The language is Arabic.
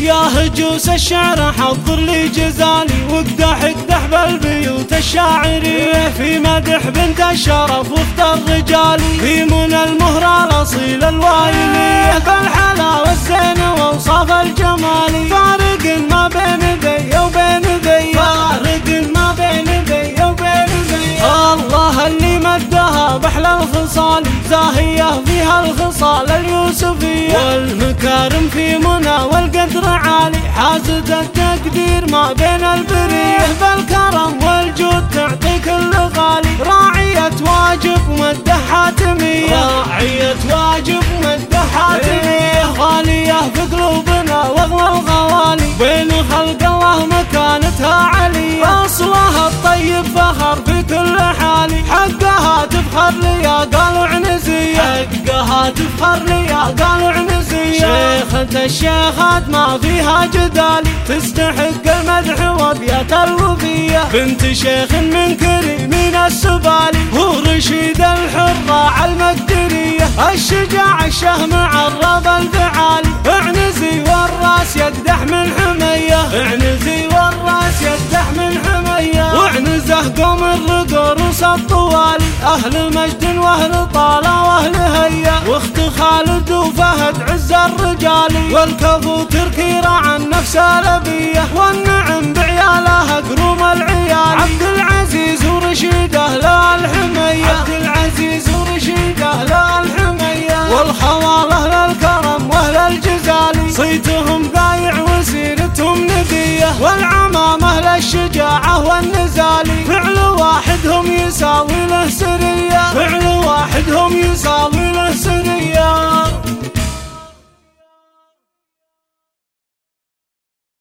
يا هجوس الشعر حضر لي جزالي واقدح اقدح بالبيوت الشاعرية في مدح بنت الشرف واختر رجالي في منى المهرة الأصيل الوايلية بالحلا والزين واوصاف الجمالي فارق ما بين ذي وبين ذي فارق ما بين ذي وبين ذي الله اللي مدها بحلى الخصال زاهية فيها الخصال اليوسفية والمكارم في منى والقدر عالي حازت التقدير ما بين البريه بالكرم والجود تعطي كل غالي راعية واجب ومده حاتمية راعية واجب ومده حاتمية غالية في قلوبنا واغلى الغوالي بين خلق الله مكانتها علية اصلها الطيب فخر في كل حالي حقها تفخر لي قالوا عنزية حقها تفخر لي قالوا عنزية شيخة الشيخات ما فيها جدالي تستحق المدح وابيات الوفية بنت شيخ من كريمين السبالي هو رشيد الحرة المقدرية الشجاع الشهم عرب الفعالي اعنزي والراس يقدح من حمية اعنزي والراس يقدح من حمية واعنزه قوم الرقور الطوالي اهل مجد واهل طالة واهل هيا واخت خالد وفهد عز الرجالي والكفو تركي راعى النفس الابية والنعم بعيالها قروم العيال عبد العزيز ورشيد اهل الحمية عبد العزيز ورشيد اهل الحمية والخوال اهل الكرم واهل الجزالي صيتهم ضايع وسيرتهم نبيه والعمام اهل الشجاعة والنزالي فعل واحدهم يساوي له سرية فعل واحدهم يساوي له سرية